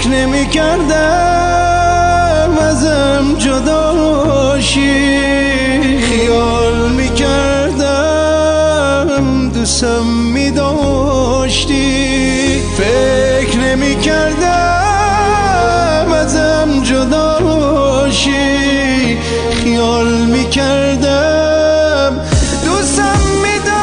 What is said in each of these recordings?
فکر نمی کردم ازم جداشی، خیال می کردم دوستم می داشتی. فکر نمی کردم ازم جداشی، خیال می کردم دوستم می داشتی.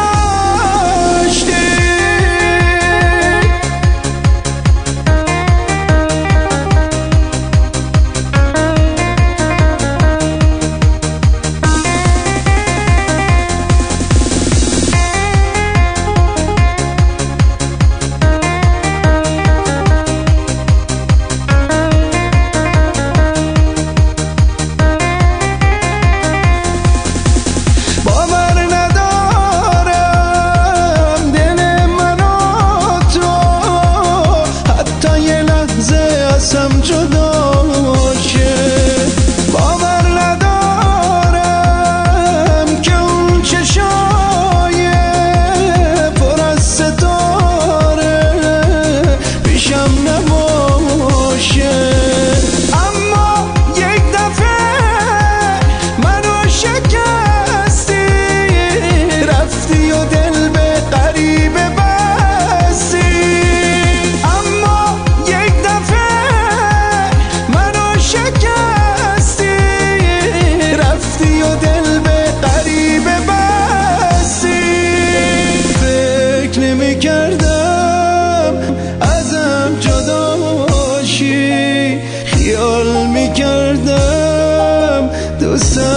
ازم جدا شه، باور ندارم که اون چشای پر از ستاره پیشم نباشه. اما یک دفعه منو شکستی، رفتی و دل به غریبه بستی. اما یک دفعه شکستی، رفتی و دل به غریبه بستی. فکر نمی کردم ازم جداشی، خیال می کردم دوستم